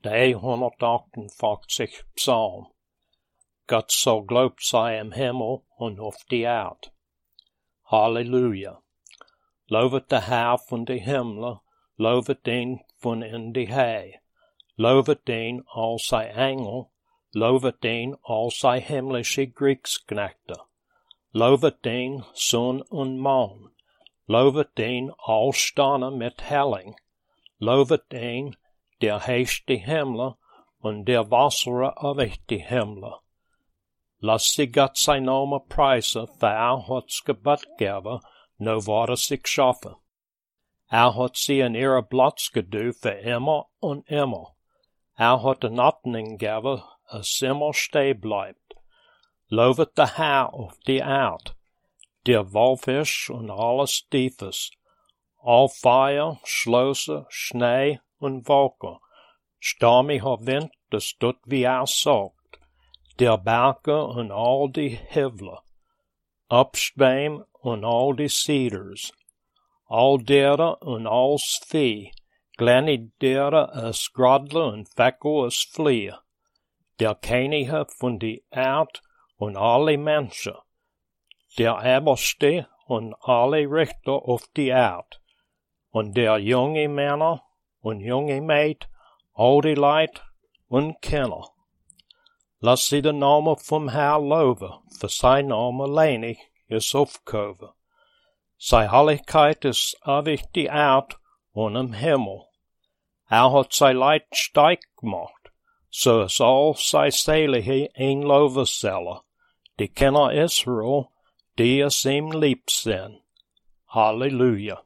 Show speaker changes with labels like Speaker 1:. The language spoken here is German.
Speaker 1: De 148 Psalm. Gott så globt sig im himmel und auf die Erd. Halleluja. Lovet de Herr von de Himmler, lovet den von in de hei. Lovet den all sei Engel, lovet den all sei himmlische Kriegsknechte. Lovet den Sonn und Mond, lovet den all Sterne mit Helling. Lovet den, der heischt die Himmler und der Wasser auf die Himmler. Lass sie Gott sein Name preisen, für hat's Gebot geben, no wat sich schaffen. Hat sie in ihre Platz gedu für immer und immer. Hat den Ordnung geben, es immer steh bleibt. Lovet der Herr auf die Erd, der Walfisch und alles Tiefes, all Feuer, Schlösser, Schnee und Wolken, sturmiger Wind, das tut wie sagt, der Berge und all die Hügel, Upsbeam und all die Cedars, all dere und alls Vieh, kleine dere es Gradle und Fecko es Fliehe, der Könige von die Erd und alle Menschen, der Eberste und alle Richter auf die Erd, und der junge Männer und junge Mäd, all die Leid und Kinder. Lass sie den Namen vom Herr loben, für sein Name alleinig ist aufgehoben. Sei Heiligkeit ist ewig die Erd und im Himmel. Hat sei Leid steig gemacht, so ist all sei Selige ein Loveseller, die Kinder Israel, die es ihm lieb sind. Halleluja.